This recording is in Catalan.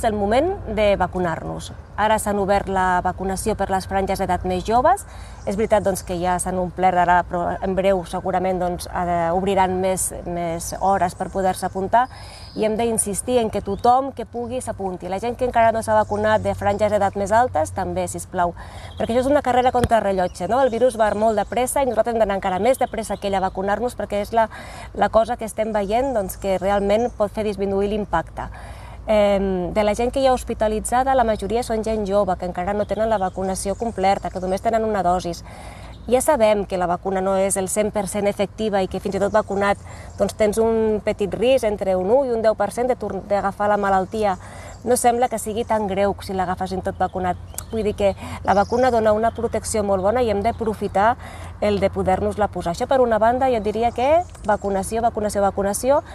És el moment de vacunar-nos. Ara s'han obert la vacunació per les franges d'edat més joves. És veritat que ja s'han omplert ara, però en breu segurament obriran més hores per poder-se apuntar i hem d'insistir en que tothom que pugui s'apunti. La gent que encara no s'ha vacunat de franges d'edat més altes, també, sisplau, perquè això és una carrera contra el rellotge, no? El virus va molt de pressa i nosaltres hem d'anar encara més de pressa que ell a vacunar-nos perquè és la cosa que estem veient que realment pot fer disminuir l'impacte. De la gent que hi ha hospitalitzada, la majoria són gent jove, que encara no tenen la vacunació completa, que només tenen una dosis. Ja sabem que la vacuna no és el 100% efectiva i que fins i tot vacunat tens un petit risc entre un 1 i un 10% d'agafar la malaltia. No sembla que sigui tan greu si l'agafes tot vacunat. Vull dir que la vacuna dona una protecció molt bona i hem d'aprofitar el de poder-nos-la posar. Això per una banda jo diria que vacunació, vacunació, vacunació.